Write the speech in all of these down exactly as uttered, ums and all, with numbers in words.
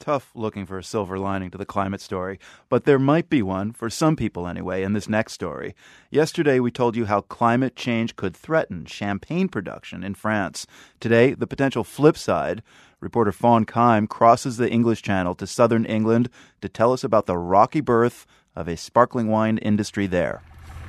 Tough looking for a silver lining to the climate story, but there might be one, for some people anyway, in this next story. Yesterday, we told you how climate change could threaten champagne production in France. Today, the potential flip side. Reporter Fawn Keim crosses the English Channel to southern England to tell us about the rocky birth of a sparkling wine industry there.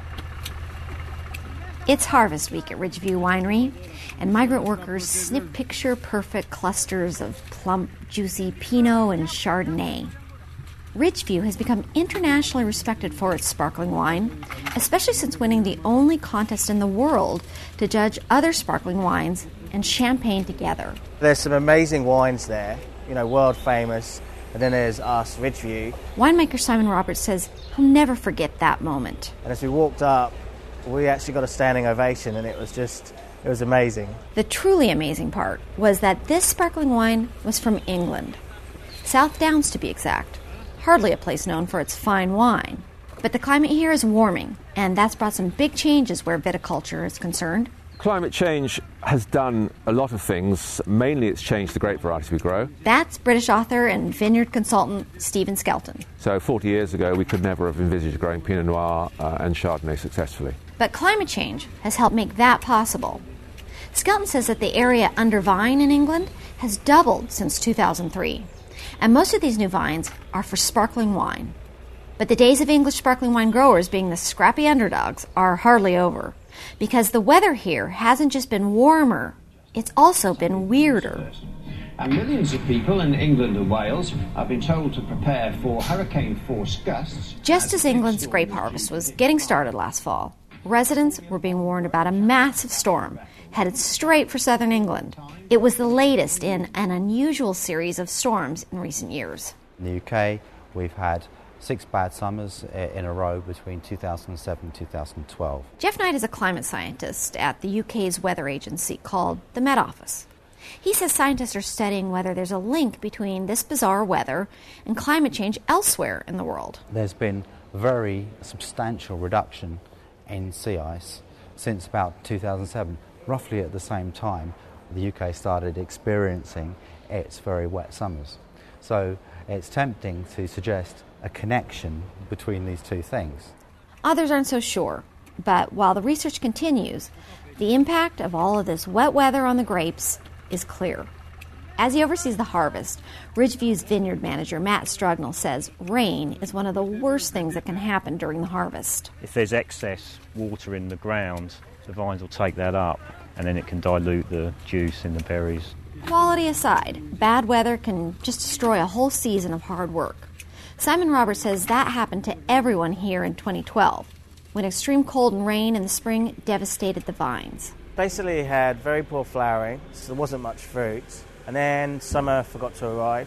It's harvest week at Ridgeview Winery, and migrant workers snip picture-perfect clusters of plump, juicy Pinot and Chardonnay. Ridgeview has become internationally respected for its sparkling wine, especially since winning the only contest in the world to judge other sparkling wines and champagne together. There's some amazing wines there, you know, world famous, and then there's us, Ridgeview. Winemaker Simon Roberts says he'll never forget that moment. And as we walked up, we actually got a standing ovation, and it was just, it was amazing. The truly amazing part was that this sparkling wine was from England. South Downs, to be exact. Hardly a place known for its fine wine. But the climate here is warming, and that's brought some big changes where viticulture is concerned. Climate change has done a lot of things. Mainly it's changed the grape varieties we grow. That's British author and vineyard consultant Stephen Skelton. So forty years ago, we could never have envisaged growing Pinot Noir uh, and Chardonnay successfully. But climate change has helped make that possible. Skelton says that the area under vine in England has doubled since two thousand three. And most of these new vines are for sparkling wine. But the days of English sparkling wine growers being the scrappy underdogs are hardly over. Because the weather here hasn't just been warmer, it's also been weirder. And millions of people in England and Wales have been told to prepare for hurricane-force gusts. Just as England's grape harvest was getting started last fall, residents were being warned about a massive storm headed straight for southern England. It was the latest in an unusual series of storms in recent years. In the U K, we've had six bad summers in a row between two thousand seven and two thousand twelve. Jeff Knight is a climate scientist at the U K's weather agency called the Met Office. He says scientists are studying whether there's a link between this bizarre weather and climate change elsewhere in the world. There's been a very substantial reduction in sea ice since about two thousand seven. Roughly at the same time, the U K started experiencing its very wet summers. So it's tempting to suggest a connection between these two things. Others aren't so sure, but while the research continues, the impact of all of this wet weather on the grapes is clear. As he oversees the harvest, Ridgeview's vineyard manager Matt Strugnell says rain is one of the worst things that can happen during the harvest. If there's excess water in the ground, the vines will take that up, and then it can dilute the juice in the berries. Quality aside, bad weather can just destroy a whole season of hard work. Simon Roberts says that happened to everyone here in twenty twelve, when extreme cold and rain in the spring devastated the vines. Basically, it had very poor flowering, so there wasn't much fruit. And then summer forgot to arrive,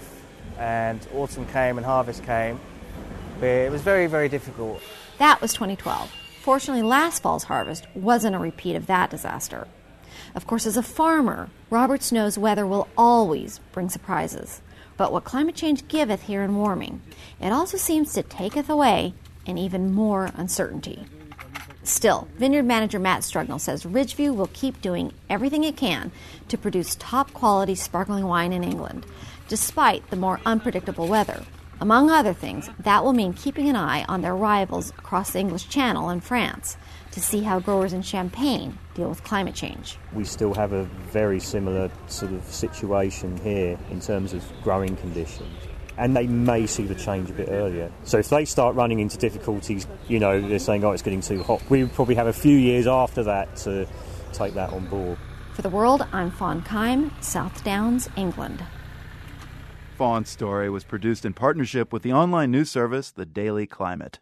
and autumn came and harvest came. But it was very, very difficult. That was twenty twelve. Fortunately, last fall's harvest wasn't a repeat of that disaster. Of course, as a farmer, Roberts knows weather will always bring surprises. But what climate change giveth here in warming, it also seems to taketh away and even more uncertainty. Still, vineyard manager Matt Strugnell says Ridgeview will keep doing everything it can to produce top-quality sparkling wine in England, despite the more unpredictable weather. Among other things, that will mean keeping an eye on their rivals across the English Channel and France to see how growers in Champagne deal with climate change. We still have a very similar sort of situation here in terms of growing conditions. And they may see the change a bit earlier. So if they start running into difficulties, you know, they're saying, oh, it's getting too hot, we would probably have a few years after that to take that on board. For The World, I'm Fawn Keim, South Downs, England. Fawn's story was produced in partnership with the online news service, The Daily Climate.